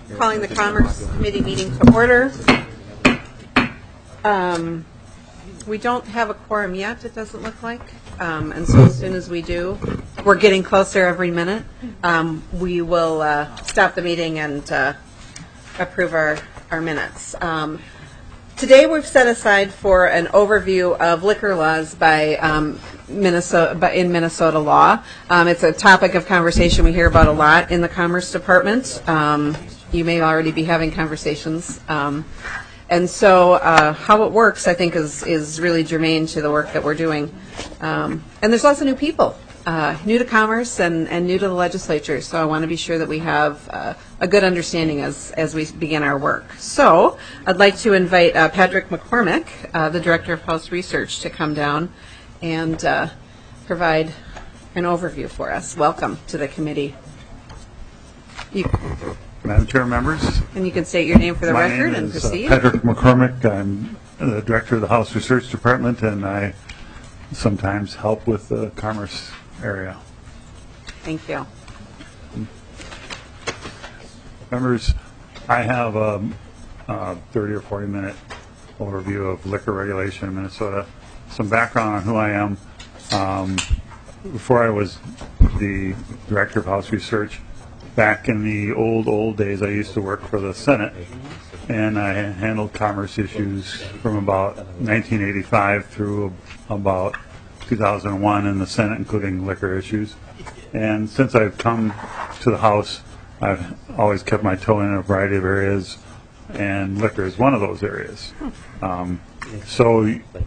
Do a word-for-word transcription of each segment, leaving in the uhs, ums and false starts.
Calling the Commerce Committee meeting to order. Um, we don't have a quorum yet, it doesn't look like. Um, and so as soon as we do, we're getting closer every minute, um, we will uh, stop the meeting and uh, approve our, our minutes. Um, today we've set aside for an overview of liquor laws by um, Minnesota, in Minnesota law. Um, it's a topic of conversation we hear about a lot in the Commerce Department. Um, you may already be having conversations. Um, and so uh, how it works, I think, is, is really germane to the work that we're doing. Um, and there's lots of new people, uh, new to commerce and, and new to the legislature. So I want to be sure that we have uh, a good understanding as, as we begin our work. So I'd like to invite uh, Patrick McCormick, uh, the Director of House Research, to come down and uh, provide an overview for us. Welcome to the committee. You, Madam Chair, members. And you can state your name for the My record name and is, proceed. Uh, Patrick McCormick. I'm the Director of the House Research Department, and I sometimes help with the Commerce area. Thank you. Members, I have a, a thirty or forty minute overview of liquor regulation in Minnesota. Some background on who I am. Um, before I was the Director of House Research, back in the old, old days, I used to work for the Senate, and I handled commerce issues from about nineteen eighty-five through about two thousand one in the Senate, including liquor issues. And since I've come to the House, I've always kept my toe in a variety of areas, and liquor is one of those areas. Um, so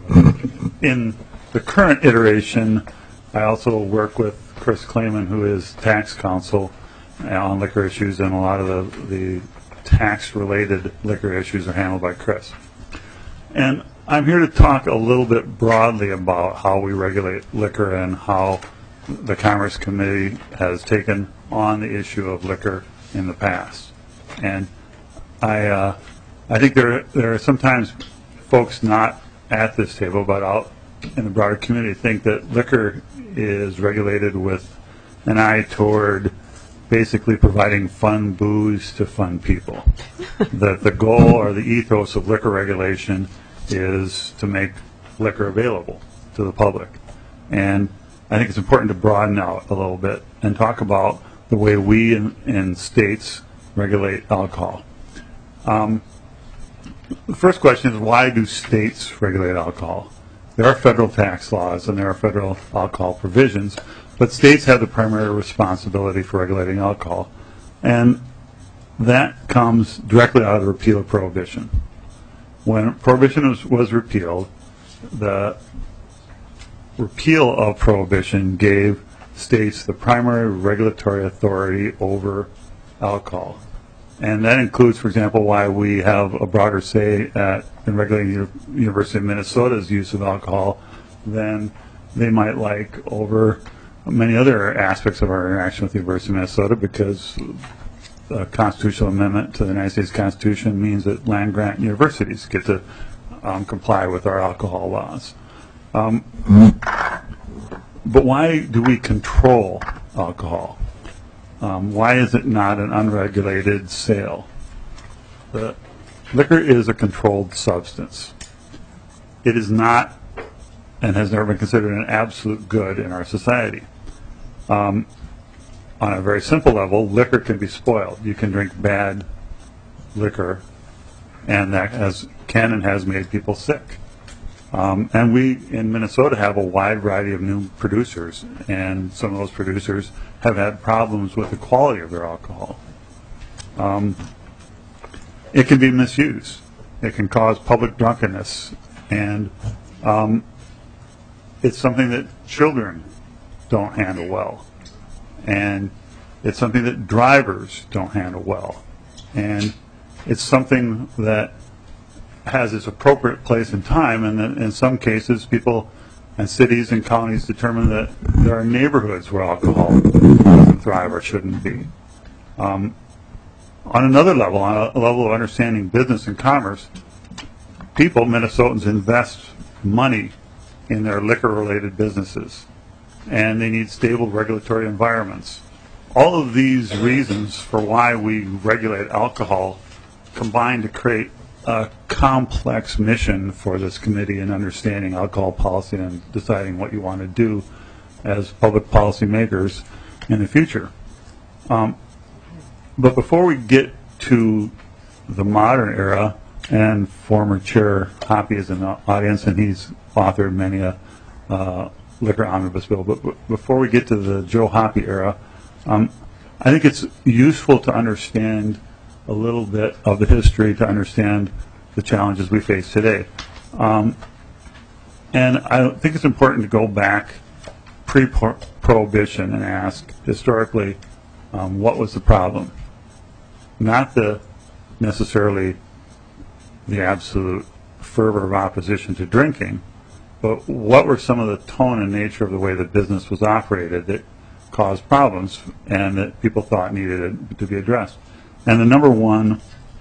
in the current iteration, I also work with Chris Clayman, who is tax counsel, on liquor issues, and a lot of the, the tax-related liquor issues are handled by Chris. And I'm here to talk a little bit broadly about how we regulate liquor and how the Commerce Committee has taken on the issue of liquor in the past. And I, uh, I think there, there are sometimes folks not at this table, but out in the broader community, think that liquor is regulated with an eye toward basically providing fun booze to fun people. That the goal or the ethos of liquor regulation is to make liquor available to the public. And I think it's important to broaden out a little bit and talk about the way we in, in states regulate alcohol. Um, the first question is, why do states regulate alcohol? There are federal tax laws and there are federal alcohol provisions, but states have the primary responsibility for regulating alcohol. And that comes directly out of the repeal of Prohibition. When Prohibition was, was repealed, the repeal of Prohibition gave states the primary regulatory authority over alcohol. And that includes, for example, why we have a broader say at, in regulating the University of Minnesota's use of alcohol than they might like over many other aspects of our interaction with the University of Minnesota, because the constitutional amendment to the United States Constitution means that land-grant universities get to um, comply with our alcohol laws. Um, but why do we control alcohol? Um, why is it not an unregulated sale? The liquor is a controlled substance. It is not and has never been considered an absolute good in our society. Um, on a very simple level, liquor can be spoiled. You can drink bad liquor, and that has, can and has made people sick. Um, and we in Minnesota have a wide variety of new producers, and some of those producers have had problems with the quality of their alcohol. Um, it can be misused. It can cause public drunkenness, and um, it's something that children don't handle well, and it's something that drivers don't handle well, and it's something that has its appropriate place and time, and in some cases people and cities and counties determine that there are neighborhoods where alcohol doesn't thrive or shouldn't be. Um, on another level, on a level of understanding business and commerce, people, Minnesotans, invest money in their liquor-related businesses, and they need stable regulatory environments all of these reasons for why we regulate alcohol combine to create a complex mission for this committee in understanding alcohol policy and deciding what you want to do as public policy makers in the future. Um, but before we get to the modern era, and former Chair Hoppe is in the audience, and he's authored many a uh, liquor omnibus bill. But b- before we get to the Joe Hoppe era, um, I think it's useful to understand a little bit of the history to understand the challenges we face today. Um, and I think it's important to go back pre-prohibition and ask, historically, um, what was the problem? Not the necessarily the absolute fervor of opposition to drinking, but what were some of the tone and nature of the way the business was operated that caused problems and that people thought needed to be addressed? And the number one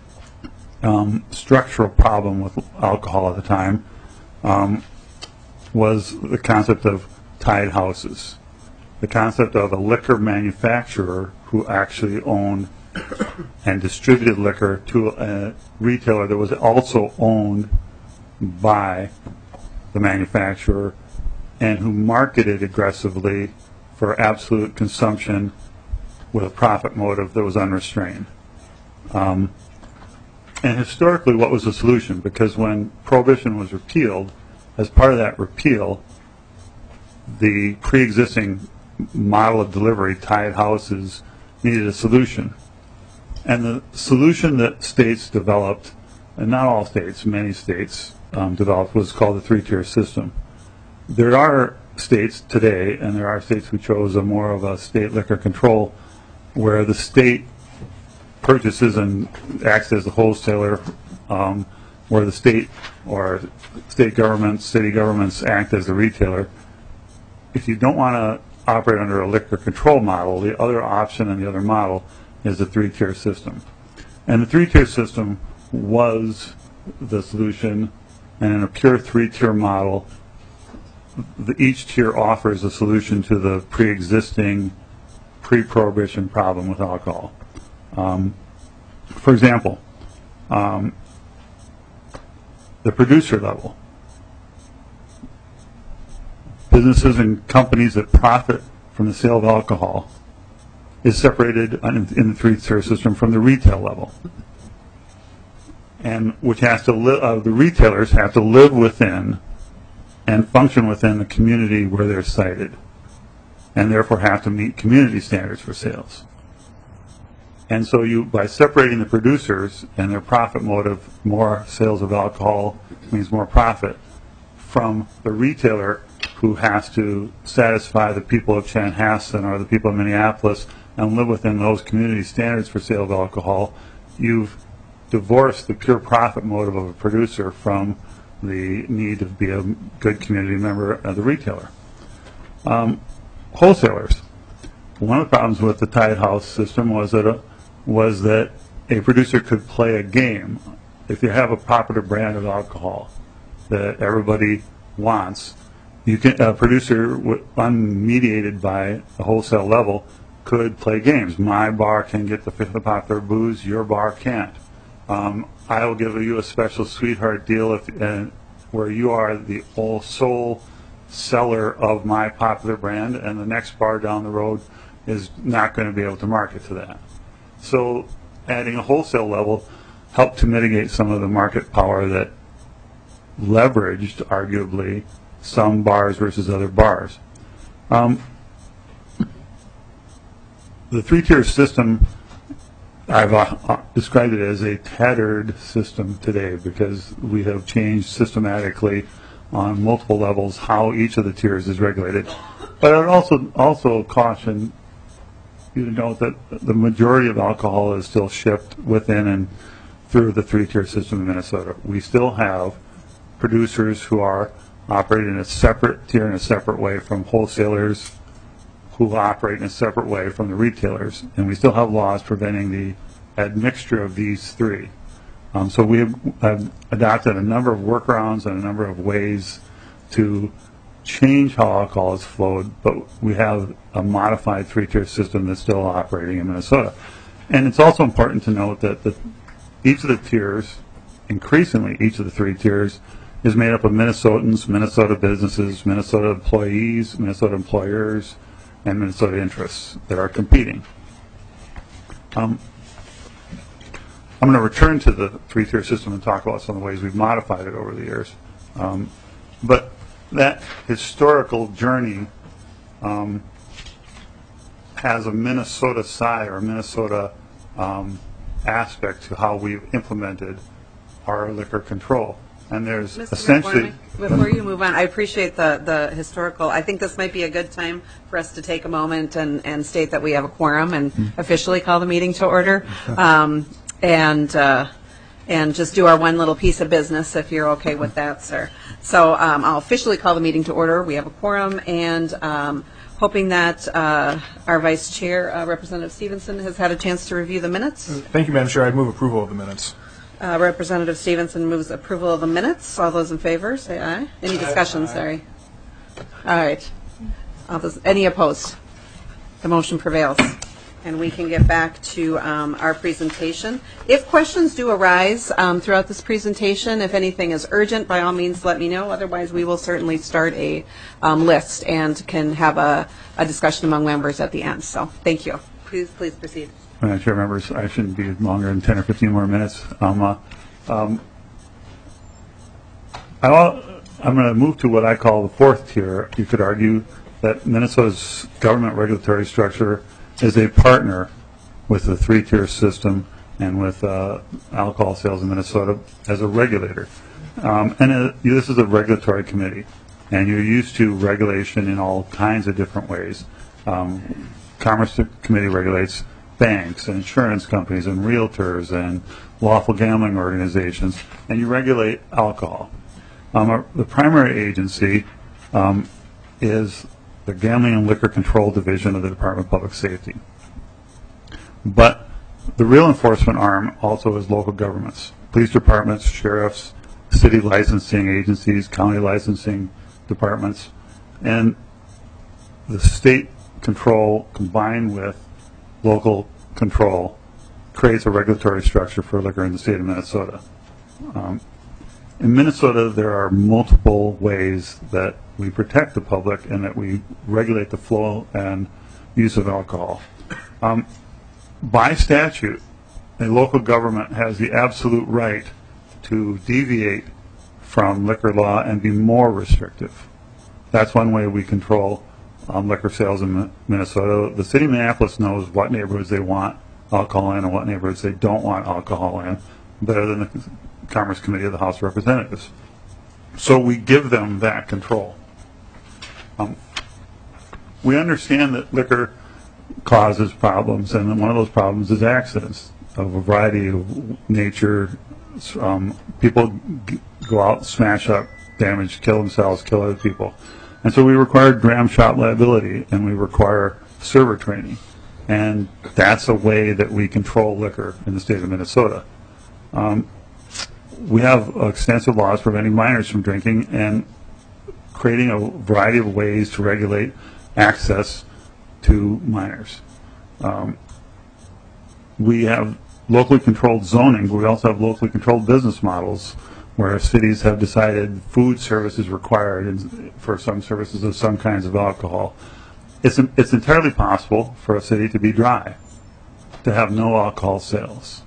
um, structural problem with alcohol at the time um, was the concept of tied houses, the concept of a liquor manufacturer who actually owned and distributed liquor to a retailer that was also owned by the manufacturer and who marketed aggressively for absolute consumption with a profit motive that was unrestrained. Um, and historically, what was the solution? Because when Prohibition was repealed, as part of that repeal, the pre-existing model of delivery, tied houses, needed a solution. And the solution that states developed, and not all states, many states um, developed, was called the three-tier system. There are states today, and there are states who chose a more of a state liquor control, where the state purchases and acts as the wholesaler, um, where the state or state governments, city governments act as the retailer. If you don't want to operate under a liquor control model, the other option and the other model is a three-tier system. And the three-tier system was the solution, and in a pure three-tier model, the, each tier offers a solution to the pre-existing pre-prohibition problem with alcohol. Um, for example, um, the producer level. Businesses and companies that profit from the sale of alcohol is separated in the three-tier system from the retail level, and which has to li- uh, the retailers have to live within and function within the community where they're sited, and therefore have to meet community standards for sales. And so you, by separating the producers and their profit motive, more sales of alcohol means more profit, from the retailer who has to satisfy the people of Chanhassen or the people of Minneapolis and live within those community standards for sale of alcohol, you've divorced the pure profit motive of a producer from the need to be a good community member of the retailer. Um, wholesalers. One of the problems with the tied house system was that a, was that a producer could play a game. If you have a popular brand of alcohol that everybody wants, you can, a producer w- unmediated by a wholesale level could play games. My bar can get the, the popular booze, your bar can't. Um, I will give you a special sweetheart deal if, uh, where you are the whole sole seller of my popular brand, and the next bar down the road is not going to be able to market to that. So adding a wholesale level helped to mitigate some of the market power that leveraged, arguably, some bars versus other bars. Um, the three-tier system, I've uh, described it as a tattered system today because we have changed systematically on multiple levels how each of the tiers is regulated. But I would also, also caution you to note that the majority of alcohol is still shipped within and through the three-tier system in Minnesota. We still have producers who are operating in a separate tier in a separate way from wholesalers who operate in a separate way from the retailers, and we still have laws preventing the admixture of these three. Um, so we have, have adopted a number of workarounds and a number of ways to change how alcohol is flowed, but we have a modified three-tier system that's still operating in Minnesota. And it's also important to note that the, each of the tiers, increasingly each of the three tiers, is made up of Minnesotans, Minnesota businesses, Minnesota employees, Minnesota employers, and Minnesota interests that are competing. Um, I'm going to return to the three-tier system and talk about some of the ways we've modified it over the years. Um, but that historical journey um, has a Minnesota side or a Minnesota um, aspect to how we've implemented our liquor control. And there's Mister essentially... McCormick, before you move on, I appreciate the, the historical. I think this might be a good time for us to take a moment and, and state that we have a quorum and mm-hmm. officially call the meeting to order. Um, and uh, and just do our one little piece of business, if you're okay with that, sir. So um, I'll officially call the meeting to order. We have a quorum, and um, hoping that uh, our Vice Chair, uh, Representative Stevenson, has had a chance to review the minutes. Thank you, Madam Chair. I move approval of the minutes. Uh, Representative Stevenson moves approval of the minutes. All those in favor, say aye. Any discussion? Aye. Sorry. All right. All those, any opposed? The motion prevails. And we can get back to um, our presentation. If questions do arise um, throughout this presentation, if anything is urgent, by all means let me know. Otherwise, we will certainly start a um, list and can have a, a discussion among members at the end. So thank you. Please, please proceed. Madam Chair, members, I shouldn't be longer than ten or fifteen more minutes. Um, uh, um, I, I'm going to move to what I call the fourth tier. You could argue that Minnesota's government regulatory structure is a partner with the three-tier system and with uh, alcohol sales in Minnesota as a regulator. Um, and uh, this is a regulatory committee, and you're used to regulation in all kinds of different ways. Um, Commerce Committee regulates banks and insurance companies and realtors and lawful gambling organizations, and you regulate alcohol. Um, our, the primary agency um, is the Gambling and Liquor Control Division of the Department of Public Safety. But the real enforcement arm also is local governments, police departments, sheriffs, city licensing agencies, county licensing departments, and the state control combined with local control creates a regulatory structure for liquor in the state of Minnesota. Um, in Minnesota, there are multiple ways that we protect the public and that we regulate the flow and use of alcohol. Um, by statute, a local government has the absolute right to deviate from liquor law and be more restrictive. That's one way we control um, liquor sales in Minnesota. The city of Minneapolis knows what neighborhoods they want alcohol in and what neighborhoods they don't want alcohol in better than the Commerce Committee of the House of Representatives. So we give them that control. Um, we understand that liquor causes problems, and one of those problems is accidents of a variety of nature. Um, people g- go out, smash up, damage, kill themselves, kill other people. And so we require dram shot liability, and we require server training. And that's a way that we control liquor in the state of Minnesota. Um, we have extensive laws preventing minors from drinking and creating a variety of ways to regulate access to minors. Um, we have locally controlled zoning, but we also have locally controlled business models where cities have decided food service is required in, for some services of some kinds of alcohol. It's, it's entirely possible for a city to be dry, to have no alcohol sales,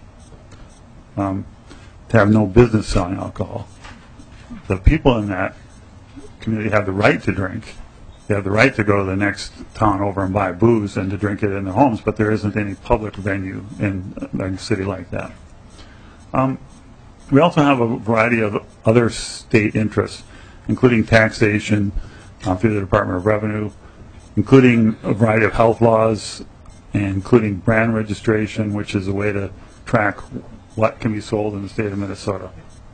um, to have no business selling alcohol. The people in that community have the right to drink. They have the right to go to the next town over and buy booze and to drink it in their homes, but there isn't any public venue in a city like that. Um, we also have a variety of other state interests, including taxation uh, through the Department of Revenue, including a variety of health laws, and including brand registration, which is a way to track what can be sold in the state of Minnesota.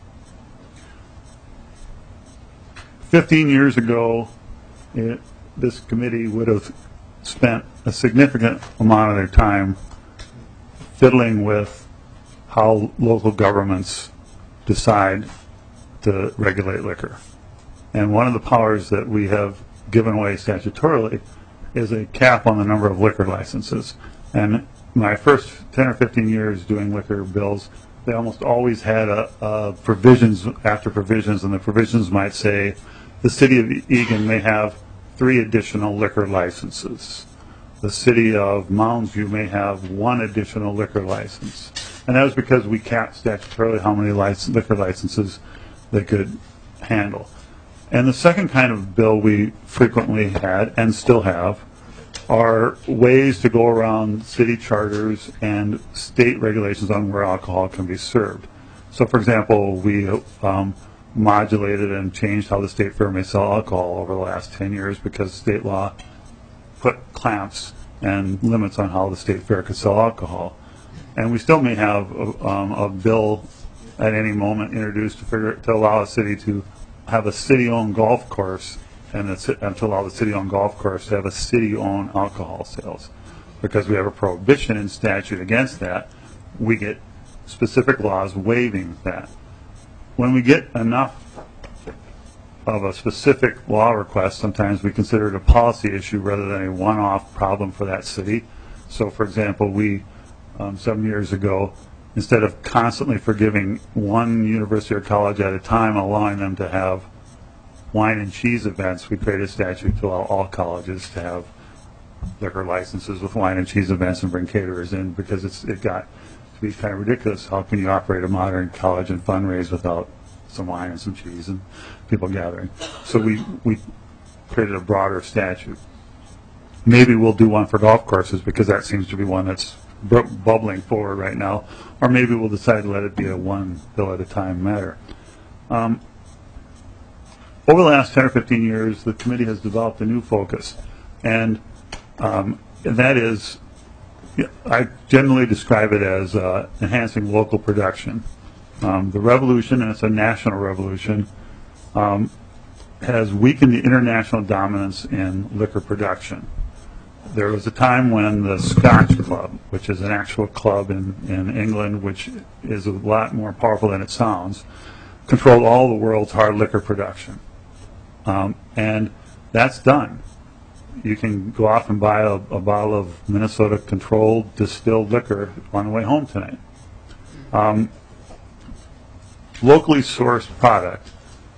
Fifteen years ago, it, this committee would have spent a significant amount of their time fiddling with how local governments decide to regulate liquor. And one of the powers that we have given away statutorily is a cap on the number of liquor licenses. And my first ten or fifteen years doing liquor bills, they almost always had a, a provisions after provisions, and the provisions might say the city of Eagan may have three additional liquor licenses. The city of Mounds View may have one additional liquor license. And that was because we capped statutorily how many license, liquor licenses they could handle. And the second kind of bill we frequently had and still have are ways to go around city charters and state regulations on where alcohol can be served. So, for example, we um, modulated and changed how the state fair may sell alcohol over the last ten years because state law put clamps and limits on how the state fair could sell alcohol. And we still may have a, um, a bill at any moment introduced to, figure, to allow a city to have a city-owned golf course and, and to allow the city-owned golf course to have a city-owned alcohol sales. Because we have a prohibition in statute against that, we get specific laws waiving that. When we get enough of a specific law request, sometimes we consider it a policy issue rather than a one-off problem for that city. So, for example, we, um, some years ago, instead of constantly forgiving one university or college at a time, allowing them to have wine and cheese events, we created a statute to allow all colleges to have liquor licenses with wine and cheese events and bring caterers in, because it's, it got to be kind of ridiculous. How can you operate a modern college and fundraise without some wine and some cheese and people gathering? So we, we created a broader statute. Maybe we'll do one for golf courses because that seems to be one that's bu bubbling forward right now. Or maybe we'll decide to let it be a one bill at a time matter. Um, over the last ten or fifteen years, the committee has developed a new focus. And, um, and that is, I generally describe it as uh, enhancing local production. Um, the revolution, and it's a national revolution, um, has weakened the international dominance in liquor production. There was a time when the Scotch Club, which is an actual club in, in England, which is a lot more powerful than it sounds, controlled all the world's hard liquor production. Um, and that's done. You can go off and buy a, a bottle of Minnesota-controlled distilled liquor on the way home tonight. Um, locally sourced product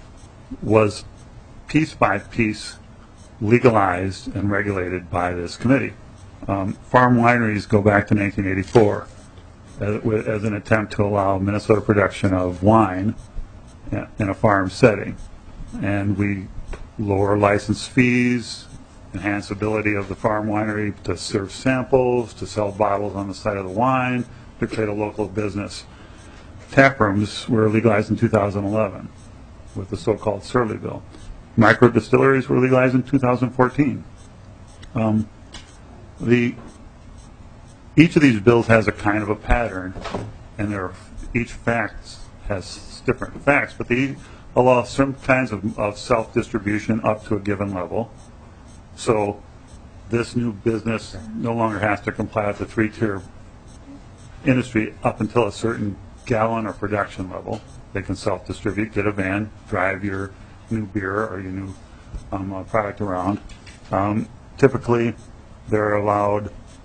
was piece by piece legalized and regulated by this committee. Um, farm wineries go back to nineteen eighty-four as, as an attempt to allow Minnesota production of wine in a farm setting. And we lower license fees, enhance ability of the farm winery to serve samples, to sell bottles on the side of the wine, to create a local business. Tap rooms were legalized in two thousand eleven with the so-called Surly Bill. Micro distilleries were legalized in two thousand fourteen. Um, the, each of these bills has a kind of a pattern, and there are, each fact has different facts, but they allow some kinds of, of self-distribution up to a given level. So this new business no longer has to comply with the three-tier industry up until a certain gallon or production level. They can self-distribute, get a van, drive your new beer or your new um, uh, product around. Um, typically, they're allowed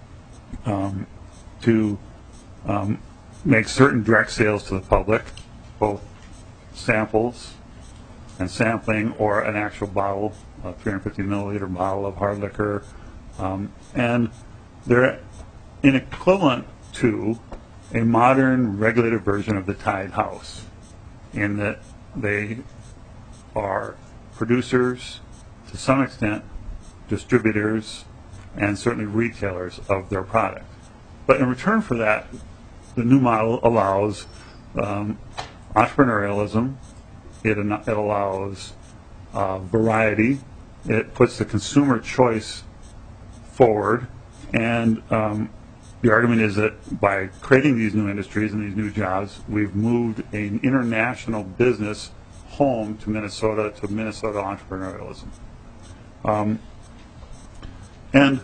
um, to um, make certain direct sales to the public, both samples and sampling or an actual bottle, a three hundred fifty milliliter bottle of hard liquor. Um, and they're an equivalent to a modern regulated version of the Tied House, in that they are producers, to some extent, distributors, and certainly retailers of their product. But in return for that, the new model allows um, entrepreneurialism, it, it allows uh, variety, it puts the consumer choice forward, and um, the argument is that by creating these new industries and these new jobs, we've moved an international business home to Minnesota, to Minnesota entrepreneurialism. Um, and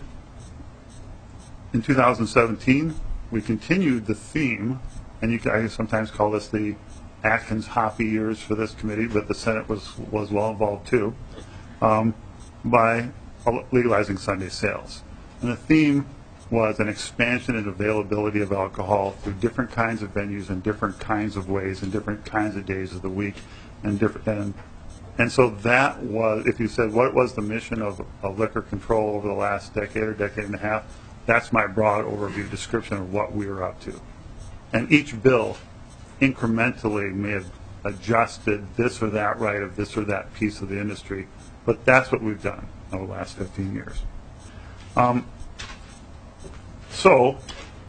in two thousand seventeen, we continued the theme, and you can, I sometimes call this the Atkins Hoppy years for this committee, but the Senate was, was well involved too, um, by legalizing Sunday sales. And the theme was an expansion and availability of alcohol through different kinds of venues and different kinds of ways and different kinds of days of the week, and different and and so that was, if you said what was the mission of, of liquor control over the last decade or decade and a half, that's my broad overview description of what we were up to. And each bill incrementally may have adjusted this or that right of this or that piece of the industry, but that's what we've done over the last fifteen years. Um, so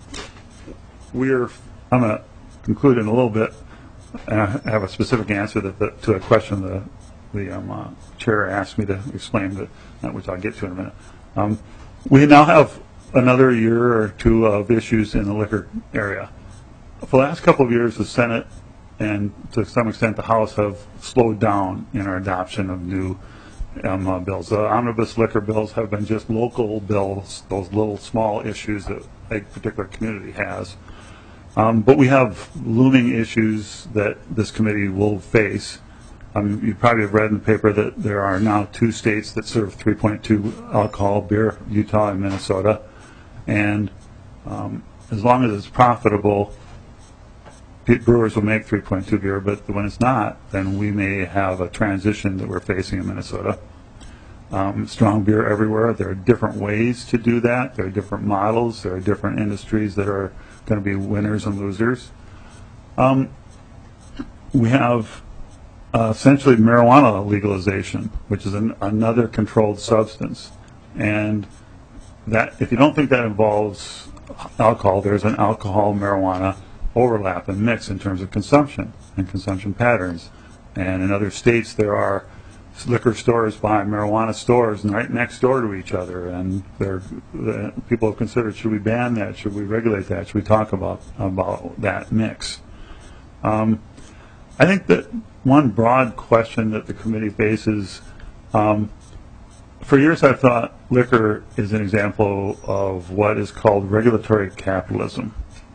we're, I'm going to conclude in a little bit, and I have a specific answer that the, to a question the, the um, uh, chair asked me to explain, that, which I'll get to in a minute. Um, we now have another year or two of issues in the liquor area. For the last couple of years, the Senate and to some extent the House have slowed down in our adoption of new um, uh, bills. The omnibus liquor bills have been just local bills, those little small issues that a particular community has. Um, but we have looming issues that this committee will face. Um, you probably have read in the paper that there are now two states that serve three point two alcohol beer, Utah and Minnesota. And um, as long as it's profitable, brewers will make three point two beer, but when it's not, then we may have a transition that we're facing in Minnesota. Um, strong beer everywhere. There are different ways to do that. There are different models. There are different industries that are going to be winners and losers. Um, we have uh, essentially marijuana legalization, which is an, another controlled substance. And that, if you don't think that involves alcohol, there's an alcohol-marijuana overlap and mix in terms of consumption and consumption patterns. And in other states, there are liquor stores behind marijuana stores right next door to each other, and there, uh, people have considered, should we ban that? Should we regulate that? Should we talk about about that mix? Um, I think that one broad question that the committee faces, um, for years I've thought liquor is an example of what is called regulatory capitalism.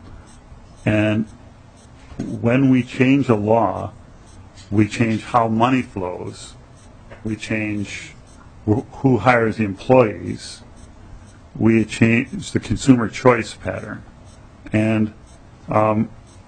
And when we change a law, we change how money flows, we change wh who hires the employees, we change the consumer choice pattern. And um,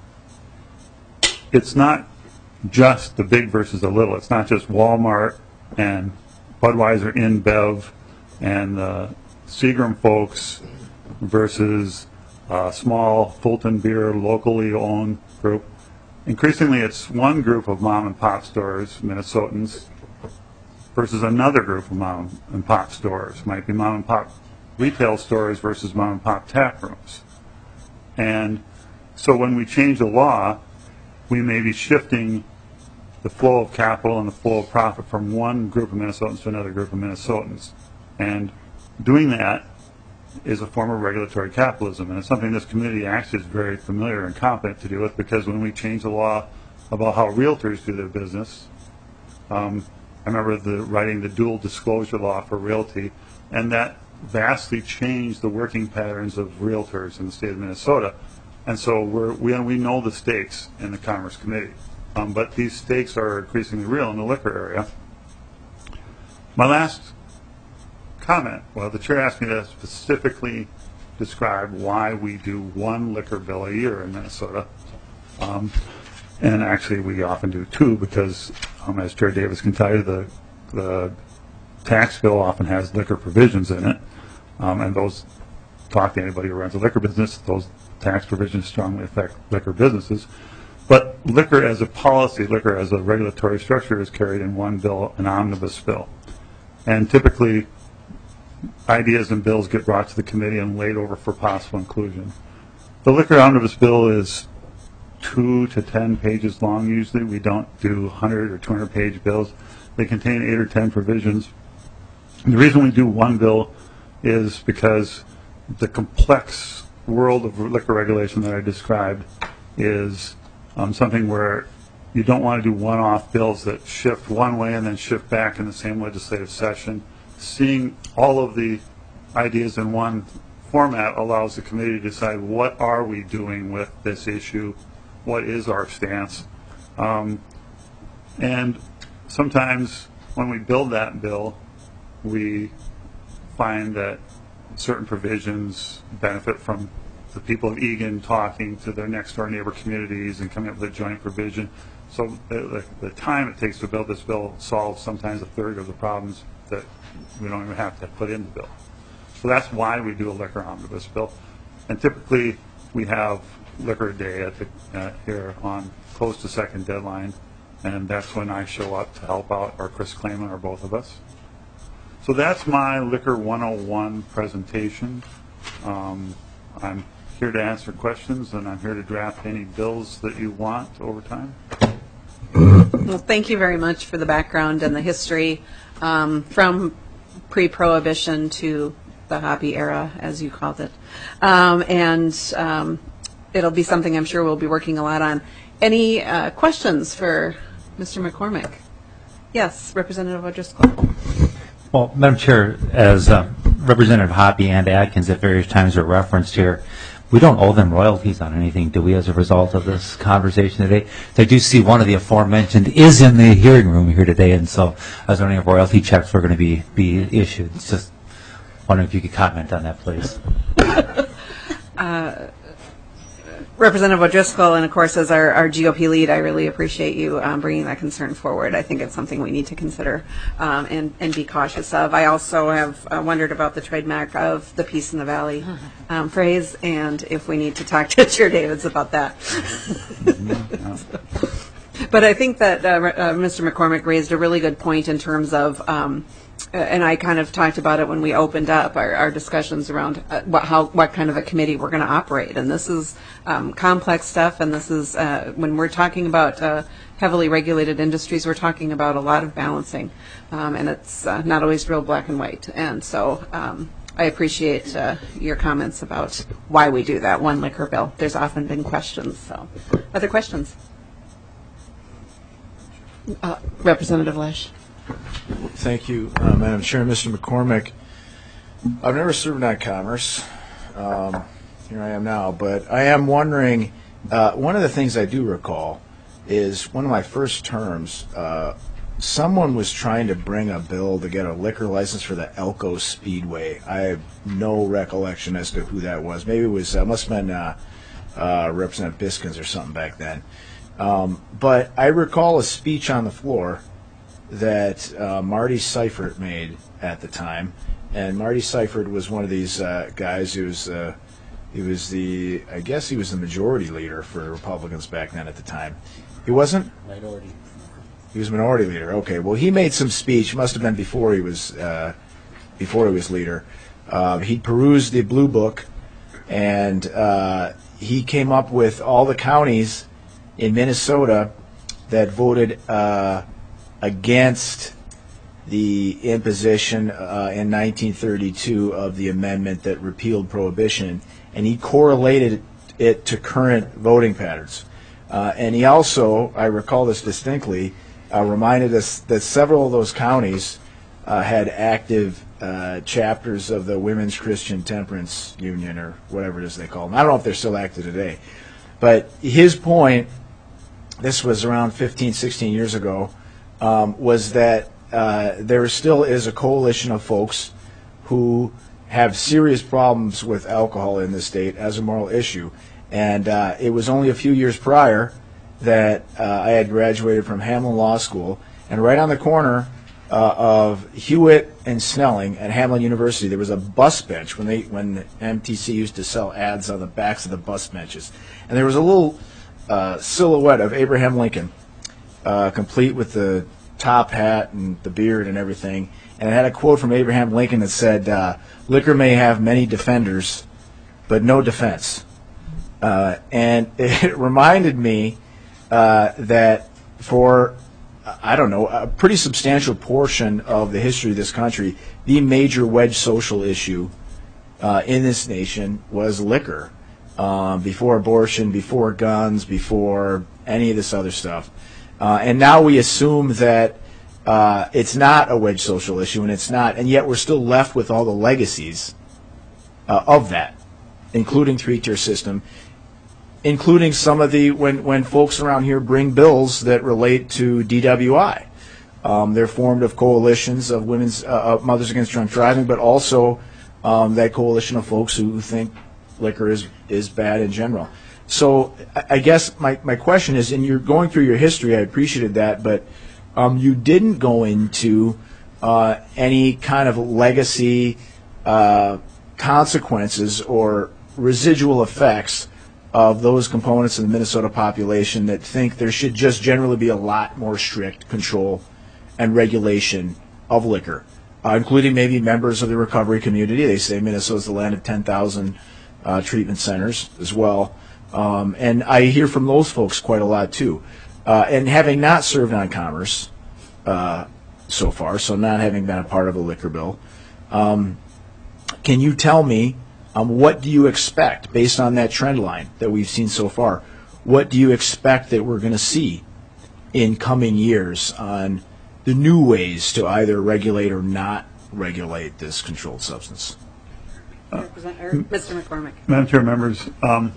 it's not just the big versus the little. It's not just Walmart and Budweiser, InBev, and the Seagram folks versus Uh, small Fulton Beer, locally owned group. Increasingly, it's one group of mom and pop stores, Minnesotans, versus another group of mom and pop stores. Might be mom and pop retail stores versus mom and pop tap rooms. And so when we change the law, we may be shifting the flow of capital and the flow of profit from one group of Minnesotans to another group of Minnesotans. And doing that is a form of regulatory capitalism, and it's something this committee actually is very familiar and competent to deal with, because when we changed the law about how realtors do their business, um, I remember the, writing the dual disclosure law for realty, and that vastly changed the working patterns of realtors in the state of Minnesota. And so we're, we, we know the stakes in the Commerce Committee, um, but these stakes are increasingly real in the liquor area. My last comment. Well, the chair asked me to specifically describe why we do one liquor bill a year in Minnesota. Um, and actually, we often do two, because, um, as Chair Davis can tell you, the, the tax bill often has liquor provisions in it. Um, and those, talk to anybody who runs a liquor business, those tax provisions strongly affect liquor businesses. But liquor as a policy, liquor as a regulatory structure is carried in one bill, an omnibus bill. And typically, ideas and bills get brought to the committee and laid over for possible inclusion. The liquor omnibus bill is two to ten pages long usually. We don't do one hundred or two hundred page bills. They contain eight or ten provisions. And the reason we do one bill is because the complex world of liquor regulation that I described is um, something where you don't want to do one-off bills that shift one way and then shift back in the same legislative session. Seeing all of the ideas in one format allows the committee to decide what are we doing with this issue, what is our stance, Um, and sometimes when we build that bill, we find that certain provisions benefit from the people of Eagan talking to their next door neighbor communities and coming up with a joint provision. So the, the, the time it takes to build this bill solves sometimes a third of the problems that we don't even have to put in the bill. So that's why we do a liquor omnibus bill. And typically we have liquor a day at the, uh, here on close to second deadline, and that's when I show up to help out, or Chris Clayman, or both of us. So that's my Liquor one oh one presentation. Um, I'm here to answer questions, and I'm here to draft any bills that you want over time. Well, thank you very much for the background and the history um, from pre-prohibition to the hobby era, as you called it. Um, and um, it'll be something I'm sure we'll be working a lot on. Any uh, questions for Mister McCormick? Yes, Representative O'Driscoll. Well, Madam Chair, as uh, Representative Hoppe and Atkins at various times are referenced here, we don't owe them royalties on anything, do we, as a result of this conversation today? I do see one of the aforementioned is in the hearing room here today, and so I was wondering if royalty checks were going to be, be issued. It's just wondering if you could comment on that, please. uh, Representative O'Driscoll, and of course as our, our G O P lead, I really appreciate you um, bringing that concern forward. I think it's something we need to consider um, and, and be cautious of. I also have uh, wondered about the trademark of the Peace in the Valley um, phrase, and if we need to talk to Chair Davids about that. But I think that uh, uh, Mister McCormick raised a really good point in terms of um, and I kind of talked about it when we opened up our, our discussions around uh, what, how, what kind of a committee we're going to operate. And this is um, complex stuff, and this is, uh, when we're talking about uh, heavily regulated industries, we're talking about a lot of balancing, um, and it's uh, not always real black and white. And so um, I appreciate uh, your comments about why we do that one liquor bill. There's often been questions. So, other questions? Uh, Representative Lesh. Thank you, uh, Madam Chair. Mister McCormick, I've never served on Commerce. Um, here I am now, but I am wondering, uh, one of the things I do recall is one of my first terms, uh, someone was trying to bring a bill to get a liquor license for the Elko Speedway. I have no recollection as to who that was. Maybe it was, uh, must have been uh, uh, Representative Biskins or something back then. Um, but I recall a speech on the floor that uh, Marty Seifert made at the time, and Marty Seifert was one of these uh, guys who was uh, he was the I guess he was the majority leader for Republicans back then at the time. He wasn't? Minority. He was minority leader. Okay. Well, he made some speech. Must have been before he was uh, before he was leader. Uh, he perused the Blue Book, and uh, he came up with all the counties in Minnesota that voted Uh, against the imposition uh, in nineteen thirty-two of the amendment that repealed prohibition, and he correlated it to current voting patterns. Uh, and he also, I recall this distinctly, uh, reminded us that several of those counties uh, had active uh, chapters of the Women's Christian Temperance Union, or whatever it is they call them. I don't know if they're still active today. But his point, this was around fifteen, sixteen years ago, Um, was that uh, there still is a coalition of folks who have serious problems with alcohol in this state as a moral issue. And uh, it was only a few years prior that uh, I had graduated from Hamlin Law School, and right on the corner uh, of Hewitt and Snelling at Hamlin University, there was a bus bench when they when M T C used to sell ads on the backs of the bus benches. And there was a little uh, silhouette of Abraham Lincoln, Uh, complete with the top hat and the beard and everything. And it had a quote from Abraham Lincoln that said, uh, liquor may have many defenders, but no defense. Uh, and it reminded me uh, that for, I don't know, a pretty substantial portion of the history of this country, the major wedge social issue uh, in this nation was liquor. Um, before abortion, before guns, before any of this other stuff. Uh, and now we assume that uh, it's not a wedge social issue, and it's not, and yet we're still left with all the legacies uh, of that, including three-tier system. including some of the, when, when folks around here bring bills that relate to D W I. Um, they're formed of coalitions of women's, uh, of Mothers Against Drunk Driving, but also um, that coalition of folks who think liquor is, is bad in general. So I, I guess my, my question is, and you're going through your history, I appreciated that, but um, you didn't go into uh, any kind of legacy uh, consequences or residual effects of those components of the Minnesota population that think there should just generally be a lot more strict control and regulation of liquor, uh, including maybe members of the recovery community. They say Minnesota's the land of ten thousand uh, treatment centers as well. Um, and I hear from those folks quite a lot, too. Uh, and having not served on Commerce uh, so far, so not having been a part of a liquor bill, um, can you tell me um, what do you expect, based on that trend line that we've seen so far, what do you expect that we're going to see in coming years on the new ways to either regulate or not regulate this controlled substance? Mister McCormick. Madam Chair, members, um,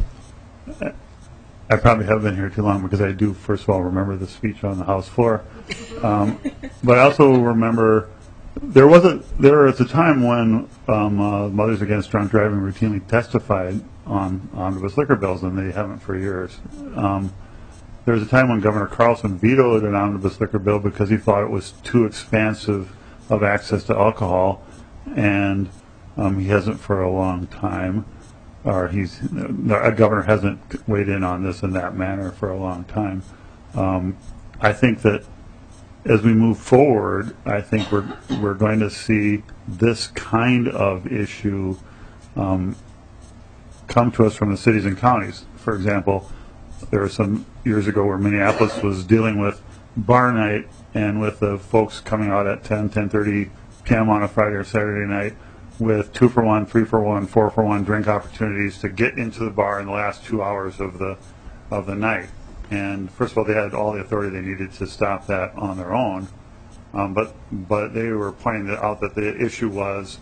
I probably have been here too long because I do, first of all, remember the speech on the House floor. Um, but I also remember there was a there was a time when um, uh, Mothers Against Drunk Driving routinely testified on omnibus liquor bills, and they haven't for years. Um, there was a time when Governor Carlson vetoed an omnibus liquor bill because he thought it was too expansive of access to alcohol, and um, he hasn't for a long time. Or he's a governor hasn't weighed in on this in that manner for a long time. Um, I think that as we move forward, I think we're we're going to see this kind of issue um, come to us from the cities and counties. For example, there were some years ago where Minneapolis was dealing with bar night and with the folks coming out at ten, ten thirty p m on a Friday or Saturday night with two for one, three for one, four for one drink opportunities to get into the bar in the last two hours of the of the night. And first of all, they had all the authority they needed to stop that on their own. Um, but but they were pointing out that the issue was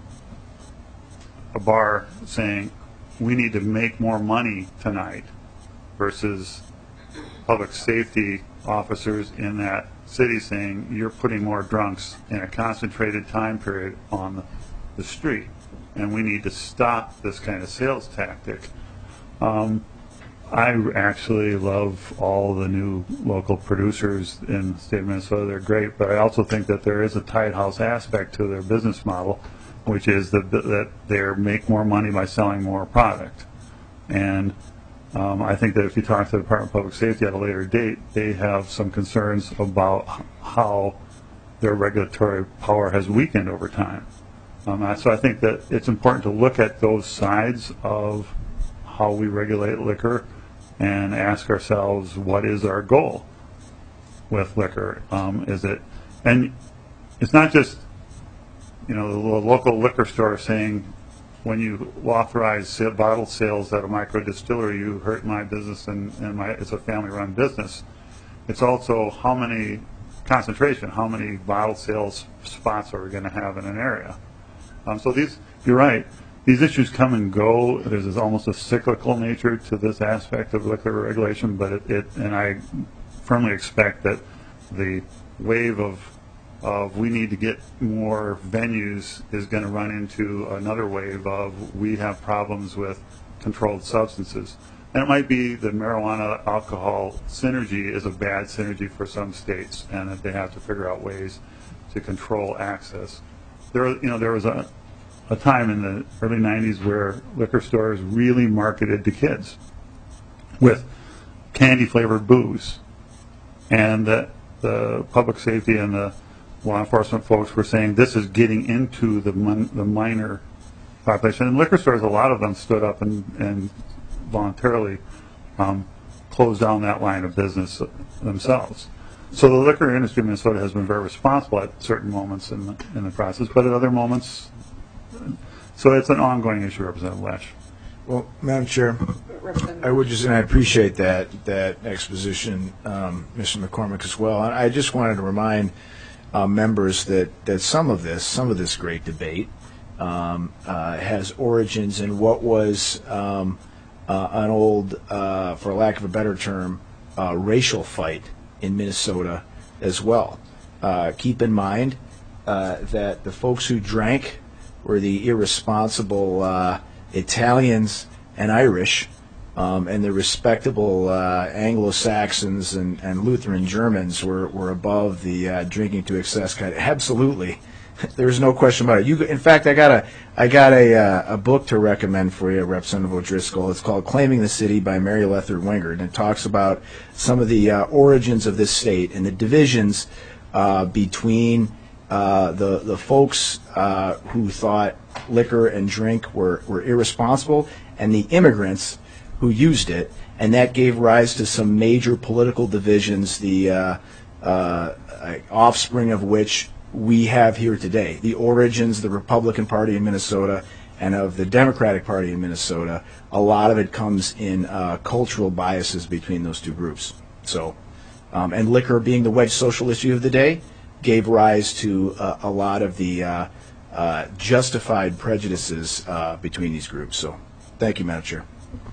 a bar saying we need to make more money tonight versus public safety officers in that city saying you're putting more drunks in a concentrated time period on the the street, and we need to stop this kind of sales tactic. Um, I actually love all the new local producers in the state of Minnesota. They're great, but I also think that there is a tied house aspect to their business model, which is that, that they make more money by selling more product. And um, I think that if you talk to the Department of Public Safety at a later date, they have some concerns about how their regulatory power has weakened over time. Um, so I think that it's important to look at those sides of how we regulate liquor and ask ourselves, what is our goal with liquor? Um, is it, and it's not just, you know, the local liquor store saying, when you authorize bottle sales at a micro distillery, you hurt my business and, and my, it's a family-run business. It's also how many concentration, how many bottle sales spots are we going to have in an area? Um, so these, you're right, these issues come and go. There's this almost a cyclical nature to this aspect of liquor regulation, but it, it and I firmly expect that the wave of of we need to get more venues is going to run into another wave of we have problems with controlled substances. And it might be that marijuana alcohol synergy is a bad synergy for some states, and that they have to figure out ways to control access. There, you know, there was a, a time in the early nineties where liquor stores really marketed to kids with candy-flavored booze, and that the public safety and the law enforcement folks were saying this is getting into the mon- the minor population. And liquor stores, a lot of them stood up and, and voluntarily um, closed down that line of business themselves. So the liquor industry in Minnesota has been very responsible at certain moments in the, in the process, but at other moments, so it's an ongoing issue, Representative Lash. Well, Madam Chair, I would just, and I appreciate that that exposition, um, Mister McCormick, as well. I just wanted to remind uh, members that, that some of this, some of this great debate um, uh, has origins in what was um, uh, an old, uh, for lack of a better term, uh, racial fight in Minnesota as well. Uh, keep in mind uh, that the folks who drank were the irresponsible uh, Italians and Irish, um, and the respectable uh, Anglo-Saxons and, and Lutheran Germans were, were above the uh, drinking to excess kind. Absolutely. There's no question about it. You, in fact, I got a I got a uh, a book to recommend for you, Representative O'Driscoll. It's called "Claiming the City" by Mary Lethard Wingard, and it talks about some of the uh, origins of this state and the divisions uh, between uh, the the folks uh, who thought liquor and drink were were irresponsible and the immigrants who used it, and that gave rise to some major political divisions. The uh, uh, offspring of which we have here today. The origins, the Republican Party in Minnesota and of the Democratic Party in Minnesota, a lot of it comes in uh, cultural biases between those two groups. So, um, and liquor being the wedge social issue of the day gave rise to uh, a lot of the uh, uh, justified prejudices uh, between these groups. So, thank you, Madam Chair.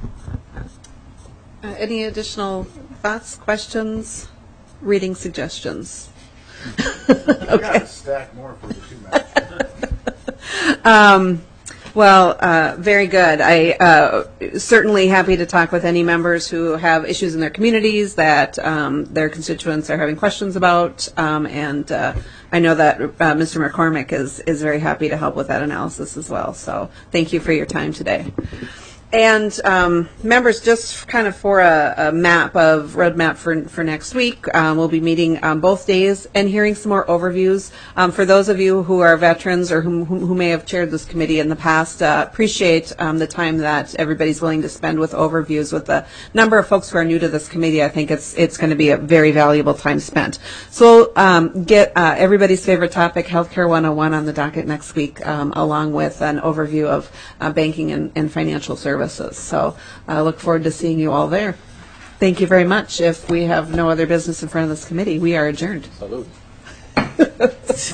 Uh, any additional thoughts, questions, reading suggestions? Okay. Stack more for the two matches. Um, well, uh, very good. I uh, certainly happy to talk with any members who have issues in their communities that um, their constituents are having questions about, um, and uh, I know that uh, Mister McCormick is is very happy to help with that analysis as well. So, thank you for your time today. And um, members, just kind of for a, a map of roadmap for for next week, um, we'll be meeting um, both days and hearing some more overviews. Um, for those of you who are veterans or who, who, who may have chaired this committee in the past, uh, appreciate um, the time that everybody's willing to spend with overviews. With the number of folks who are new to this committee, I think it's it's going to be a very valuable time spent. So um, get uh, everybody's favorite topic, Healthcare one oh one, on the docket next week, um, along with an overview of uh, banking and, and financial services. So I look forward to seeing you all there. Thank you very much. If we have no other business in front of this committee, we are adjourned. Salute.